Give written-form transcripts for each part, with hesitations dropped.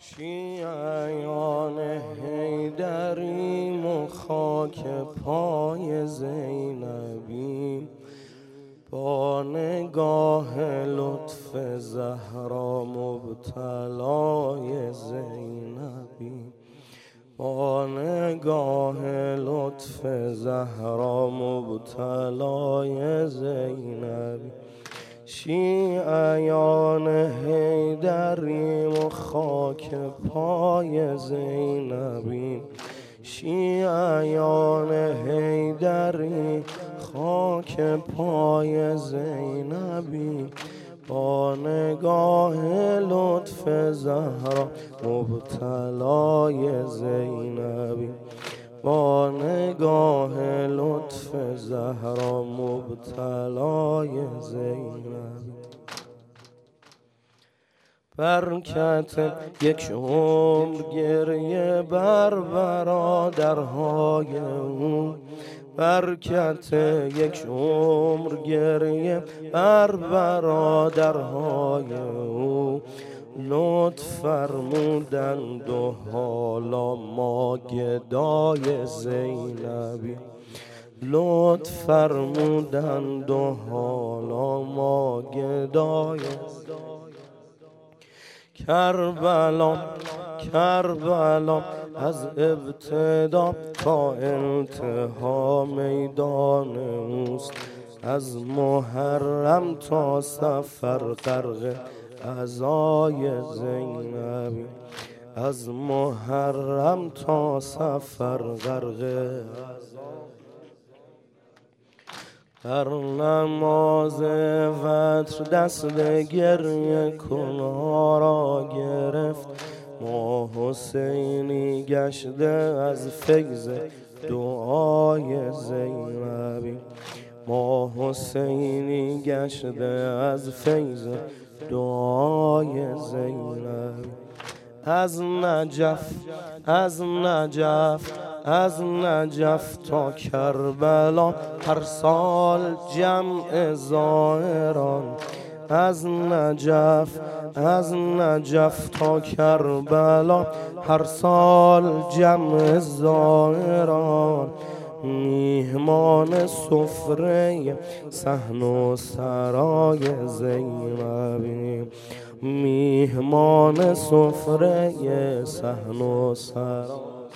شیعیان حیدریم و خاک پای زینبیم، با نگاه لطف زهرا مبتلای زینبیم، با نگاه لطف زهرا مبتلای زینبیم. شیعیان حیدریم و خاک پای زینبیم، شیعیان حیدریم خاک پای زینبیم، با نگاه لطف زهرا مبتلای زینبیم، با نگاه لطف زهرا مبتلای زینبیم. برکت یک عمر گریه بر برادرهای او، برکت یک عمر گریه بر برادرهای او، لطف فرمودند و حالا ما گدای زینبیم، لطف فرمودند و حالا ما گدای کربلا. کربلا از ابتدا تا انتها میدان اوست، از محرم تا صفر غرق عزای زینبیم، از محرم تا صفر غرق در نماز وتر دست گریه کنها را گرفت، ما حسینی گشته از فیض دعای زینبیم، ما حسینی گشته از فیض دعای زینبیم. از نجف از نجف از نجف تا کربلا هر سال جمع زائران، از نجف از نجف تا کربلا هر سال جمع زائران، میهمان سفره صحن و سرای زینبیم، میهمان سفره صحن و سرای.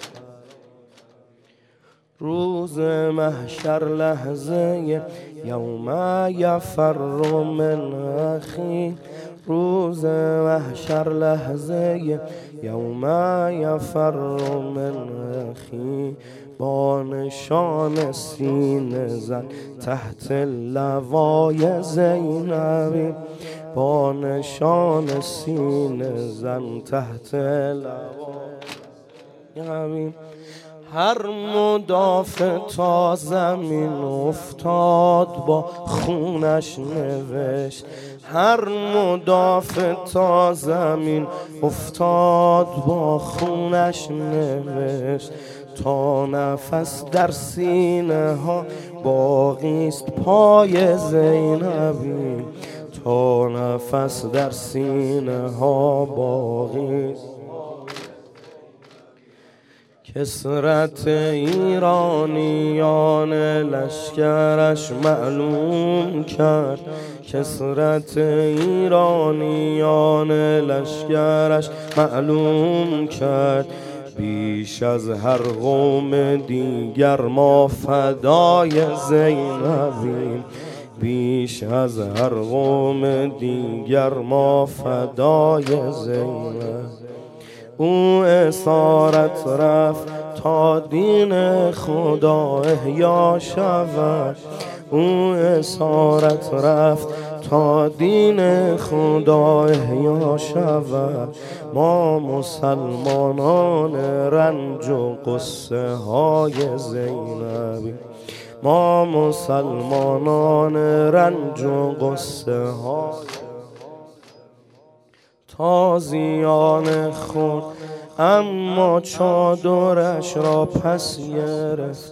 روز محشر لحظه یوم یفر من اخی، روز محشر لحظه یوم یفر من اخی، با نشان سینه زن تحت لوای زینبیم، با نشان سینه زن تحت لوای زینبیم. هر مدافع تا زمین افتاد با خونش نوشت، هر مدافع تا زمین افتاد با خونش نوشت، تا نفس در سینه ها باقیست پای زینبیم، تا نفس در سینه ها باقیست. کثرت ایرانیان لشکرش معلوم کرد، کثرت ایرانیان لشکرش معلوم کرد، بیش از هر قوم دیگر ما فدای زینبیم، بیش از هر قوم دیگر ما فدای زینبیم. او اسارت رفت تا دین خدا احیا شود، او اسارت رفت تا دین خدا احیا شود، ما مسلمانان رنج و قصه های زینبیم، ما مسلمانان رنج و قصه های. تازیان خود اما چادرش را پس گرفت،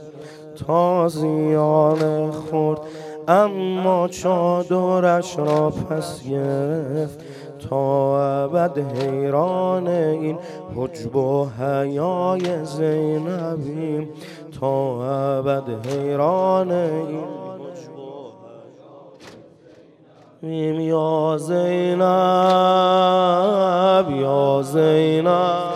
تازیان خورد اما چادرش را پس گرفت تا ابد حیران این حجب و حیای زینبیم، تا ابد حیران این حجب و حیای. یا زینب یا زینب